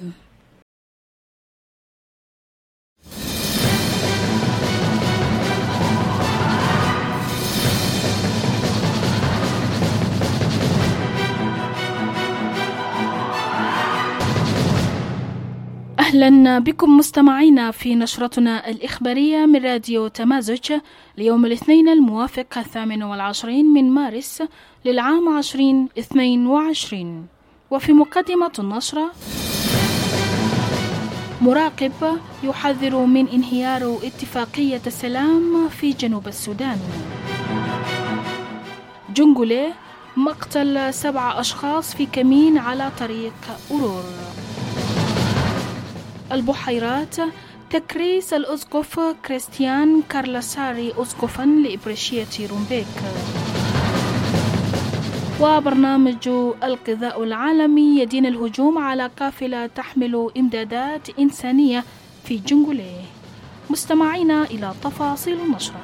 أهلا بكم مستمعينا في نشرتنا الإخبارية من راديو تمازج ليوم الاثنين الموافق 28 من مارس للعام 2022. وفي مقدمة النشرة: مراقب يحذر من انهيار اتفاقية السلام في جنوب السودان. جنجوليه مقتل 7 أشخاص في كمين على طريق أورور. البحيرات تكريس الأسقف كريستيان كارلاساري أسقفا لإبرشية رومبيك. وبرنامج الغذاء العالمي يدين الهجوم على قافلة تحمل إمدادات إنسانية في جنجوليه. مستمعينا إلى تفاصيل النشرة.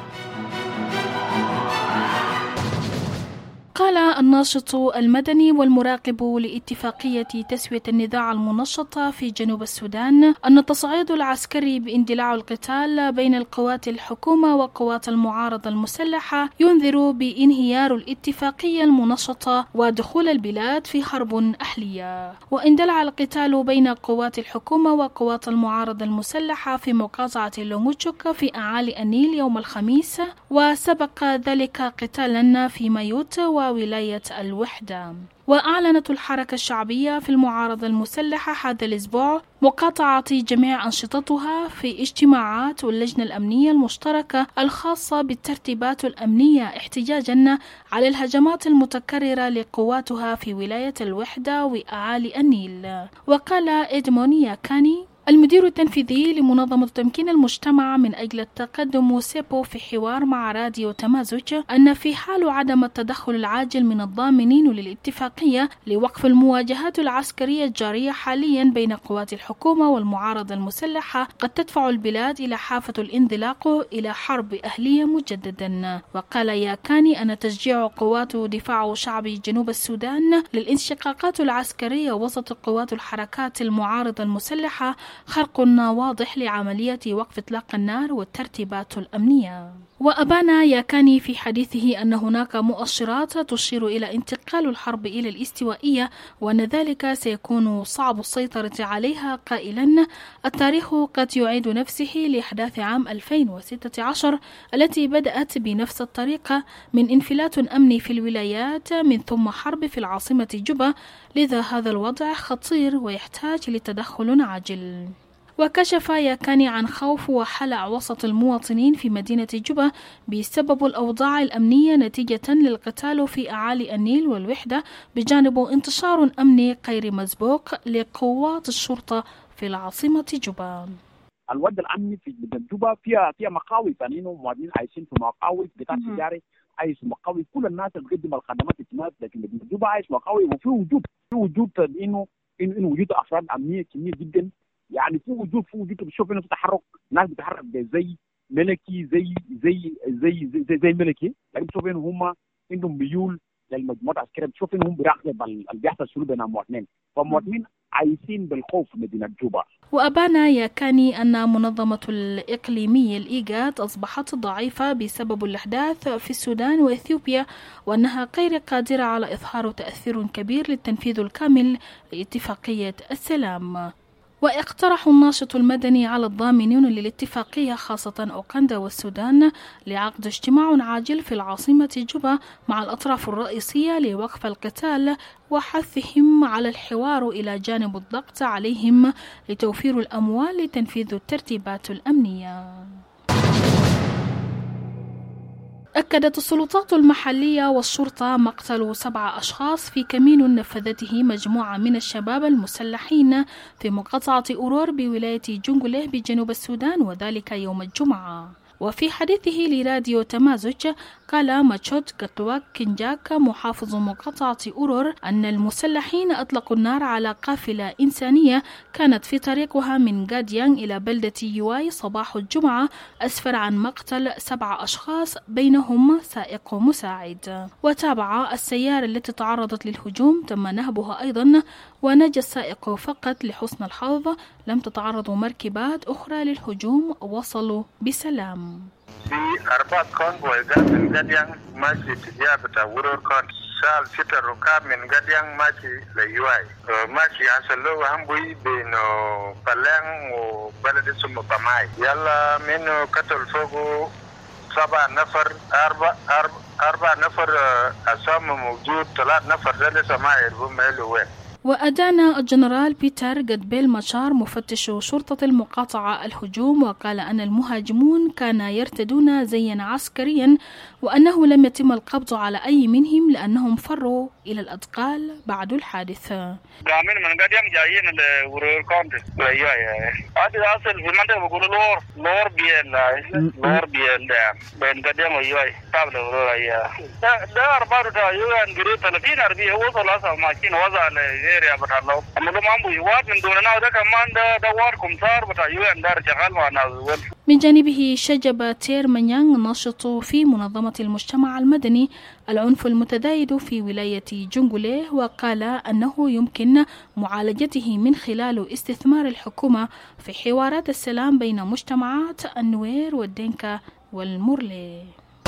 قال الناشط المدني والمراقب لاتفاقية تسوية النزاع المنشطة في جنوب السودان أن التصعيد العسكري باندلاع القتال بين القوات الحكومة وقوات المعارضة المسلحة ينذر بانهيار الاتفاقية المنشطة ودخول البلاد في حرب أهلية. واندلع القتال بين قوات الحكومة وقوات المعارضة المسلحة في مقاطعة لونغوتشوك في أعالي النيل يوم الخميس، وسبق ذلك قتالا في مايوت ولاية الوحدة. وأعلنت الحركة الشعبية في المعارضة المسلحة هذا الأسبوع مقاطعة جميع أنشطتها في اجتماعات اللجنة الأمنية المشتركة الخاصة بالترتيبات الأمنية احتجاجا على الهجمات المتكررة لقواتها في ولاية الوحدة وأعالي النيل. وقال إدمون ياكاني المدير التنفيذي لمنظمة تمكين المجتمع من أجل التقدم سيبو في حوار مع راديو تمازج أن في حال عدم التدخل العاجل من الضامنين للاتفاقية لوقف المواجهات العسكرية الجارية حاليا بين قوات الحكومة والمعارضة المسلحة قد تدفع البلاد إلى حافة الانزلاق إلى حرب أهلية مجددا. وقال ياكاني أن تشجيع قوات دفاع شعب جنوب السودان للانشقاقات العسكرية وسط قوات الحركات المعارضة المسلحة خرق واضح لعملية وقف إطلاق النار والترتيبات الأمنية. وأبان ياكاني في حديثه أن هناك مؤشرات تشير إلى انتقال الحرب إلى الاستوائية وأن ذلك سيكون صعب السيطرة عليها، قائلا التاريخ قد يعيد نفسه لأحداث عام 2016 التي بدأت بنفس الطريقة من انفلات أمني في الولايات من ثم حرب في العاصمة جوبا، لذا هذا الوضع خطير ويحتاج لتدخل عاجل. وكشف ياكاني عن خوف وحلع وسط المواطنين في مدينة جوبا بسبب الأوضاع الأمنية نتيجة للقتال في أعالي النيل والوحدة، بجانب انتشار أمني غير مسبوق لقوات الشرطة في العاصمة جوبا. الوضع الأمني في جوبا فيها مخاوف، يعني مواطنين عايشين في مخاوف بتاع تجاري، عايش مخاوف، كل الناس اللي بتقدم الخدمات التماس، لكن جوبا عايش مخاوف، وفي وجود إنه وجود أفراد أمنية كمية جدا، يعني في وجود بتشوف انه في تحرك، ناس بتتحرك زي ملكي زي ملكي، لكن بتشوف انه هم عندهم ميول للمجموعات العسكريه، بتشوف انهم بيراقبوا اللي بيحصل شنو بين المواطنين، فالمواطنين عايشين بالخوف في مدينه جوبا. وأبان ياكاني أن منظمة الإقليمية الإيجاد أصبحت ضعيفة بسبب الأحداث في السودان وإثيوبيا، وأنها غير قادرة على إظهار تأثير كبير للتنفيذ الكامل لاتفاقية السلام. واقترح الناشط المدني على الضامنين للاتفاقية خاصة أوغندا والسودان لعقد اجتماع عاجل في العاصمة جوبا مع الأطراف الرئيسية لوقف القتال وحثهم على الحوار إلى جانب الضغط عليهم لتوفير الأموال لتنفيذ الترتيبات الأمنية. أكدت السلطات المحلية والشرطة مقتل 7 أشخاص في كمين نفذته مجموعة من الشباب المسلحين في مقاطعة أورور بولاية جنجوليه بجنوب السودان، وذلك يوم الجمعة. وفي حديثه لراديو تمازج قال ماتشوت كتواك كنجاك محافظ مقاطعة أورور أن المسلحين أطلقوا النار على قافلة إنسانية كانت في طريقها من غاديان إلى بلدة يواي صباح الجمعة، أسفر عن مقتل 7 أشخاص بينهم سائق مساعد. وتابع السيارة التي تعرضت للهجوم تم نهبها أيضا، ونجى السائق فقط لحسن الحظ، لم تتعرض مركبات أخرى للهجوم، وصلوا بسلام. في 4 كونفوي جاء من غاديان ماشي تجاه بتاع ورور كون سال 6 ركاب من غاديان ماشي ليواي، ماشي حصل له همبوي بين بلان وبلد اسمه باماي، يلا منه قتل فوقه 7 نفر، 4 نفر أسامة موجود، 3 نفر ده لسه ما يعرفوا ماله وين. وأدان الجنرال بيتر جدبيل ماشار مفتش شرطة المقاطعة الهجوم، وقال أن المهاجمون كانوا يرتدون زيا عسكريا وأنه لم يتم القبض على أي منهم لأنهم فروا إلى الأدقال بعد الحادث. قامين من قد يوم جايين الورور كونت هذا أصل في المنطقة بيقولوا لور بيل بين قد يوم يوي قبل ورور ده 4 يوم قريب 30 40 وصل أصلا ماكين وصل غير بتاع الله أما لو ما أبو يواد من دوننا وده كمان ده وار كمسار بتاع يوم دار شغال مع ناس. من جانبه شجب تير منيانغ ناشط في منظمة المجتمع المدني العنف المتزايد في ولاية جونغوليه، وقال أنه يمكن معالجته من خلال استثمار الحكومة في حوارات السلام بين مجتمعات النوير والدينكا والمورلي.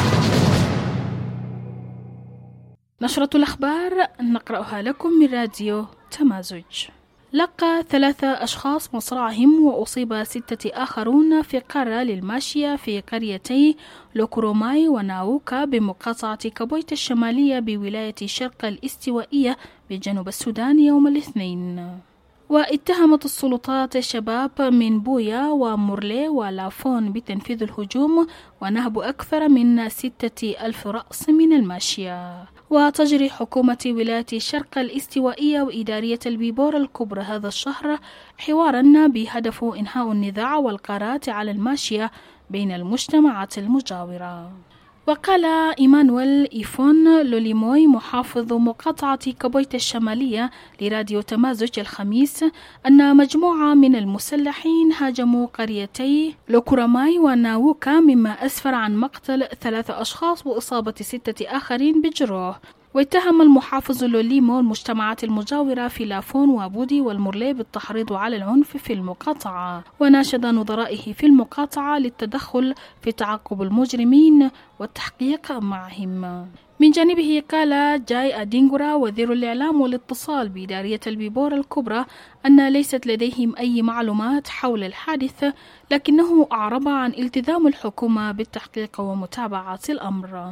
نشرة الأخبار نقرأها لكم من راديو تمازج. لقى 3 أشخاص مصرعهم وأصيب 6 آخرون في قارة للماشية في قريتي لوكروماي وناوكا بمقاطعة كابويت الشمالية بولاية شرق الاستوائية بجنوب السودان يوم الاثنين. واتهمت السلطات الشباب من بويا ومورلي ولافون بتنفيذ الهجوم ونهب أكثر من 6,000 رأس من الماشية. وتجري حكومة ولاية الشرق الاستوائية وإدارية البيبور الكبرى هذا الشهر حوارا بهدف إنهاء النزاع والقرارات على الماشية بين المجتمعات المجاورة. وقال إيمانويل إيفون لوليموي محافظ مقاطعة كابويت الشمالية لراديو تمازج الخميس أن مجموعة من المسلحين هاجموا قريتي لوكوراماي وناووكا مما أسفر عن مقتل 3 أشخاص وإصابة 6 آخرين بجروح. واتهم المحافظ لوليمو المجتمعات المجاورة في لافون وبودي والمورلي بالتحريض على العنف في المقاطعة، وناشد نظرائه في المقاطعة للتدخل في تعاقب المجرمين والتحقيق معهم. من جانبه قال جاي أدينغورا وزير الإعلام والاتصال بإدارية البيبور الكبرى أن ليست لديهم أي معلومات حول الحادث، لكنه أعرب عن التزام الحكومة بالتحقيق ومتابعة الأمر.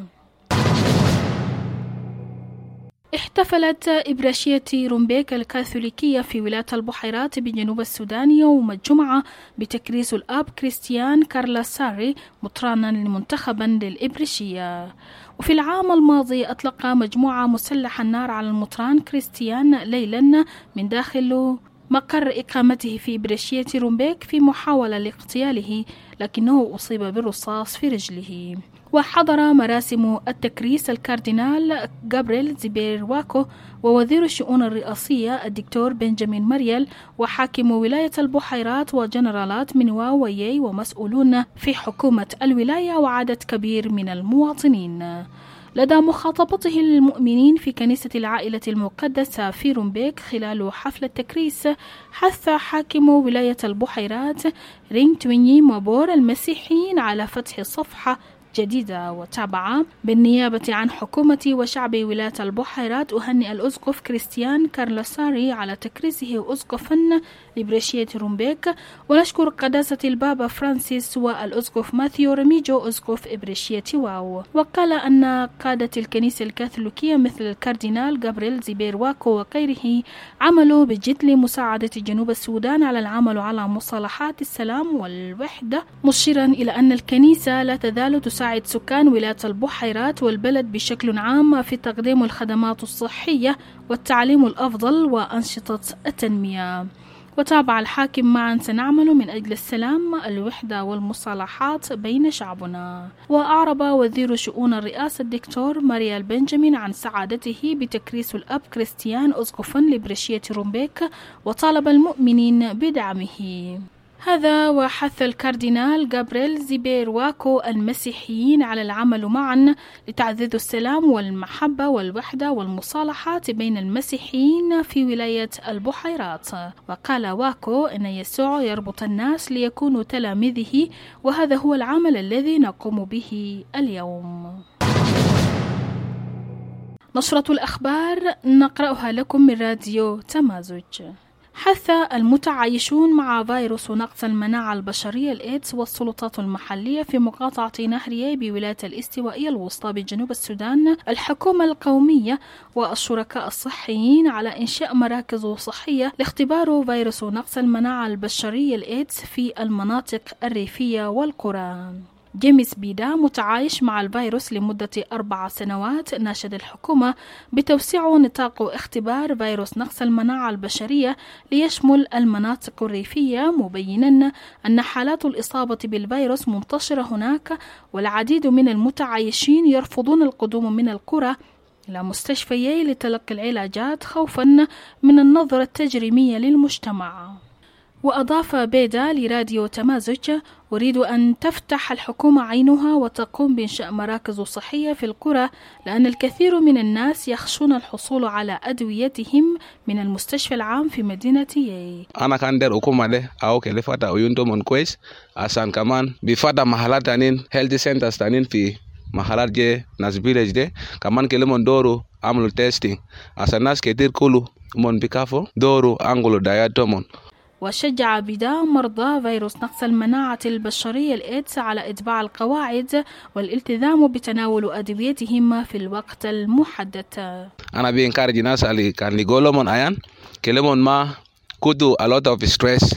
احتفلت إبراشية رومبيك الكاثوليكية في ولاية البحيرات بجنوب السودان يوم الجمعة بتكريس الأب كريستيان كارلا ساري مطرانا منتخبا للإبراشية. وفي العام الماضي أطلق مجموعة مسلحة النار على المطران كريستيان ليلا من داخل مقر إقامته في إبراشية رومبيك في محاولة لاغتياله، لكنه أصيب بالرصاص في رجله. وحضر مراسم التكريس الكاردينال غابرييل زيبيرواكو ووزير الشؤون الرئاسية الدكتور بنجامين مريال وحاكم ولاية البحيرات وجنرالات من واويي ومسؤولون في حكومة الولاية وعدد كبير من المواطنين. لدى مخاطبته للمؤمنين في كنيسة العائلة المقدسة في رومبيك خلال حفل التكريس، حث حاكم ولاية البحيرات رينغ تويني مابور المسيحيين على فتح صفحة جديدة. وتابع بالنيابة عن حكومة وشعب ولاية البحيرات أهنئ الأسقف كريستيان كارلا ساري على تكريسه أسقفا لإبراشية رومبيك، ونشكر قداسة البابا فرانسيس والأسقف ماثيو رميجو أسقف إبراشية واو. وقال أن قادة الكنيسة الكاثوليكية مثل الكاردينال غابرييل زيبيرواكو وغيره عملوا بجد لمساعدة جنوب السودان على العمل على مصالحات السلام والوحدة، مشيرا إلى أن الكنيسة لا تزال تساعد سكان ولاية البحيرات والبلد بشكل عام في تقديم الخدمات الصحية والتعليم الأفضل وأنشطة التنمية. وتابع الحاكم: معا سنعمل من أجل السلام، الوحدة والمصالحات بين شعبنا. وأعرب وزير شؤون الرئاسة الدكتور ماريال بنجامين عن سعادته بتكريس الأب كريستيان أسقفا لإبراشية رومبيك وطالب المؤمنين بدعمه. هذا وحث الكاردينال غابرييل زيبيرواكو المسيحيين على العمل معا لتعزيز السلام والمحبة والوحدة والمصالحات بين المسيحيين في ولاية البحيرات. وقال واكو إن يسوع يربط الناس ليكونوا تلاميذه، وهذا هو العمل الذي نقوم به اليوم. نشرة الأخبار نقرأها لكم من راديو تمازج. حث المتعايشون مع فيروس نقص المناعة البشرية الإيدز والسلطات المحلية في مقاطعة نهريي بولاية الاستوائية الوسطى بجنوب السودان الحكومة القومية والشركاء الصحيين على إنشاء مراكز صحية لاختبار فيروس نقص المناعة البشرية الإيدز في المناطق الريفية والقرى. جيمس بيدا متعايش مع الفيروس لمدة 4 سنوات ناشد الحكومة بتوسيع نطاق اختبار فيروس نقص المناعة البشرية ليشمل المناطق الريفية، مبينا أن حالات الإصابة بالفيروس منتشرة هناك، والعديد من المتعايشين يرفضون القدوم من القرى إلى مستشفيي لتلقي العلاجات خوفا من النظرة التجريمية للمجتمع. وأضاف بيدا لراديو تمازج: أريد أن تفتح الحكومة عينها وتقوم بإنشاء مراكز صحية في القرى، لأن الكثير من الناس يخشون الحصول على أدويتهم من المستشفى العام في مدينة يي. أنا كان در حكومة ده أو كلفة أو ينتو من كويس عشان كمان بفضل محلات تانين هيلث سنترز تانين في محلات جي ناس فيليج ده كمان كلمون دورو عملوا تيستينج عشان ناس كتير كله من بيكافو دورو أنغلو داياتومون. وشجع بدا مرضى فيروس نقص المناعة البشرية الإيدز على إتباع القواعد والالتزام بتناول أدويتهم في الوقت المحدد. أنا بينكارج ناس اللي كان يقولون أيان كلمون ما كودو a lot of stress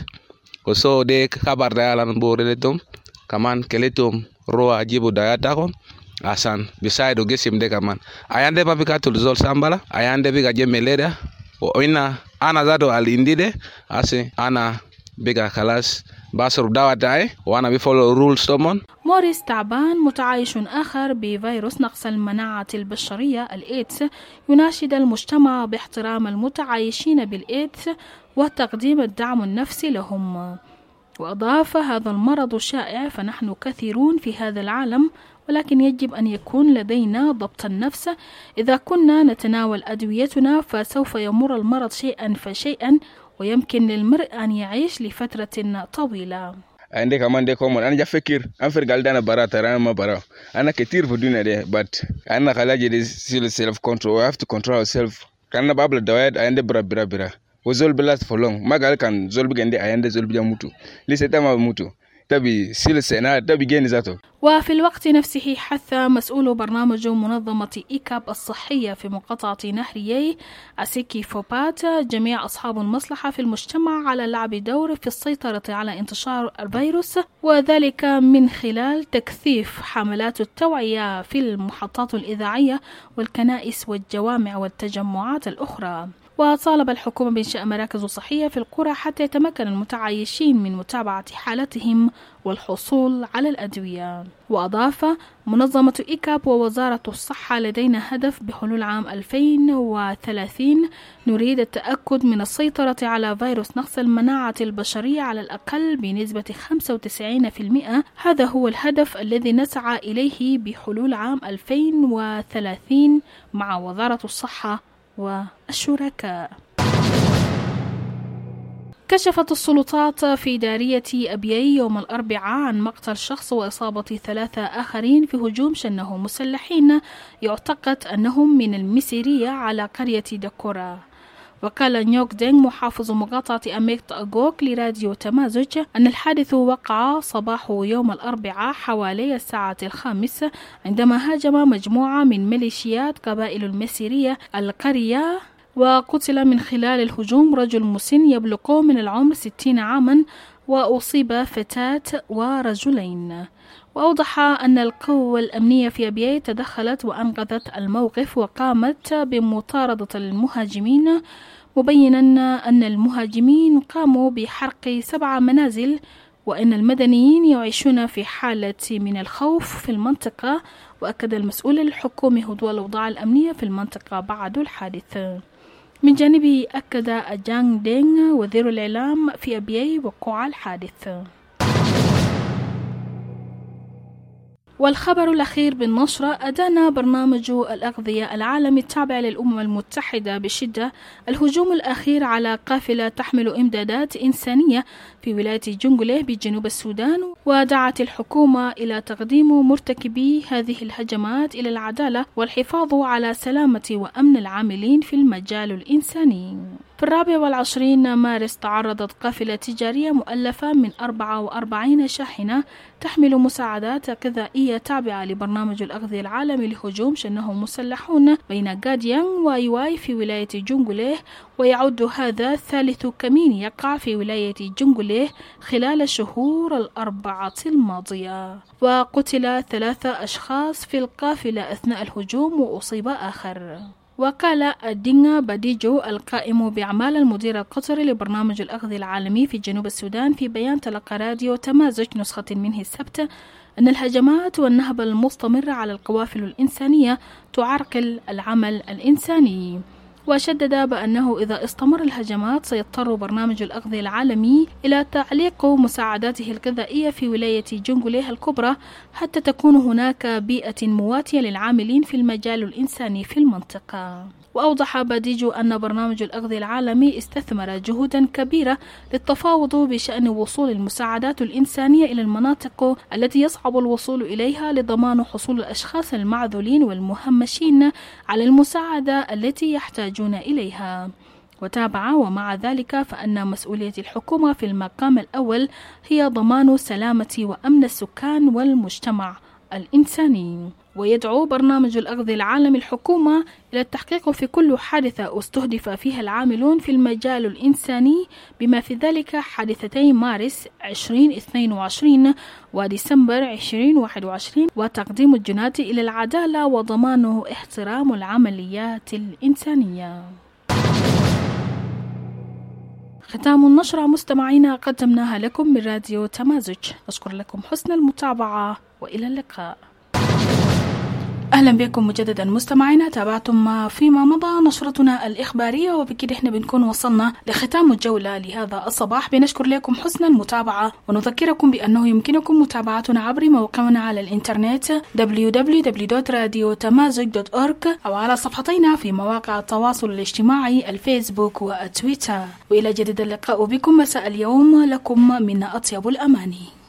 وسو ديك خبر ديالان بوريلتهم كمان كلتهم روح أجيبوا دياتهم عشان بيساعدوا جسم ده كمان أيان ده بابيكاتو لزول سامبلا أيان ده بيجا جميلة وإنا أنا زادو الإندي ده أسي أنا بيجا خلاص باسر دعوة تاعي وأنا بيفولو رولز تومون. موريس تعبان متعايش آخر بفيروس نقص المناعة البشرية الإيدز يناشد المجتمع باحترام المتعايشين بالإيدز وتقديم الدعم النفسي لهم. وأضاف: هذا المرض شائع فنحن كثيرون في هذا العالم، ولكن يجب أن يكون لدينا ضبط النفس. إذا كنا نتناول أدويتنا فسوف يمر المرض شيئا فشيئا ويمكن للمرء أن يعيش لفترة طويلة. عندي كمان ده كمان أنا جافكر أنا في الجلد أنا برا ترى أنا ما برا أنا كتير في الدنيا ده but أنا خلاص جدي self control we have to control ourselves كأننا بابل الدواء عندي برا وزول بلاس فلون ما قال كان زول بيجندي عندي زول بيجموتو لسه تما بموتو تبي سيلسنا تبي جين ذاته. وفي الوقت نفسه حث مسؤول برنامج منظمة إيكاب الصحية في مقاطعة نهريي أسيكي فوبات جميع أصحاب المصلحة في المجتمع على لعب دور في السيطرة على انتشار الفيروس، وذلك من خلال تكثيف حملات التوعية في المحطات الإذاعية والكنائس والجوامع والتجمعات الأخرى. وطالب الحكومة بإنشاء مراكز صحية في القرى حتى يتمكن المتعايشين من متابعة حالتهم والحصول على الأدوية. وأضاف: منظمة إيكاب ووزارة الصحة لدينا هدف بحلول عام 2030 نريد التأكد من السيطرة على فيروس نقص المناعة البشرية على الأقل بنسبة 95%. هذا هو الهدف الذي نسعى إليه بحلول عام 2030 مع وزارة الصحة والشركاء. كشفت السلطات في دارية أبيي يوم الأربعاء عن مقتل شخص وإصابة 3 آخرين في هجوم شنه مسلحين يعتقد أنهم من المسيرية على قرية دكورا. وقال نيوك دينغ محافظ مقاطعة أميكت أغوك لراديو تمازج أن الحادث وقع صباح يوم الأربعاء حوالي الساعة 5 عندما هاجم مجموعة من ميليشيات قبائل المسيرية القرية، وقتل من خلال الهجوم رجل مسن يبلغ من العمر 60 عاما، وأصيب فتاة ورجلين. وأوضح أن القوى الأمنية في أبيي تدخلت وأنقذت الموقف وقامت بمطاردة المهاجمين، مبينا أن المهاجمين قاموا بحرق 7 منازل وأن المدنيين يعيشون في حالة من الخوف في المنطقة. وأكد المسؤول الحكومي هدوء الأوضاع الأمنية في المنطقة بعد الحادث. من جانبه أكد أجانغ دينغ وزير الإعلام في أبيي وقوع الحادث. والخبر الأخير بالنشرة: أدان برنامج الأغذية العالمي التابع للأمم المتحدة بشدة الهجوم الأخير على قافلة تحمل إمدادات إنسانية في ولاية جنجله بجنوب السودان، ودعت الحكومة إلى تقديم مرتكبي هذه الهجمات إلى العدالة والحفاظ على سلامة وأمن العاملين في المجال الإنساني. في 24 مارس تعرضت قافلة تجارية مؤلفة من 44 شاحنة تحمل مساعدات غذائية تابعة لبرنامج الأغذية العالمي لهجوم شنه مسلحون بين غاديان ويواي في ولاية جونغوليه، ويعد هذا ثالث كمين يقع في ولاية جونغوليه خلال الشهور الأربعة الماضية. وقتل 3 أشخاص في القافلة أثناء الهجوم وأصيب آخر. وقال الدينغا باديجو القائم بأعمال المدير القطري لبرنامج الأغذية العالمي في جنوب السودان في بيان تلقى راديو تمازج نسخة منه السبت أن الهجمات والنهب المستمر على القوافل الإنسانية تعرقل العمل الإنساني. وشدد بأنه إذا استمر الهجمات سيضطر برنامج الأغذية العالمي إلى تعليق مساعداته الغذائية في ولاية جونغوليه الكبرى حتى تكون هناك بيئة مواتية للعاملين في المجال الإنساني في المنطقة. وأوضح باديجو أن برنامج الأغذية العالمي استثمر جهودا كبيرة للتفاوض بشأن وصول المساعدات الإنسانية إلى المناطق التي يصعب الوصول إليها لضمان حصول الأشخاص المعذولين والمهمشين على المساعدة التي يحتاجون إليها. وتابع ومع ذلك فأن مسؤولية الحكومة في المقام الأول هي ضمان سلامة وأمن السكان والمجتمع الإنساني. ويدعو برنامج الأغذية العالمي الحكومة إلى التحقيق في كل حادثة استهدف فيها العاملون في المجال الإنساني، بما في ذلك حادثتي مارس 2022 وديسمبر 2021، وتقديم الجنات إلى العدالة وضمان احترام العمليات الإنسانية. ختام النشرة مستمعينا قدمناها لكم من راديو تمازج. أشكر لكم حسن المتابعة وإلى اللقاء. أهلا بكم مجددا مستمعينا، تابعتم فيما مضى نشرتنا الإخبارية، وبكده احنا بنكون وصلنا لختام الجولة لهذا الصباح. بنشكر لكم حسن المتابعة ونذكركم بأنه يمكنكم متابعتنا عبر موقعنا على الإنترنت www.radiotamazig.org أو على صفحتنا في مواقع التواصل الاجتماعي الفيسبوك وتويتر. وإلى جديد اللقاء بكم مساء اليوم، لكم من أطيب الأماني.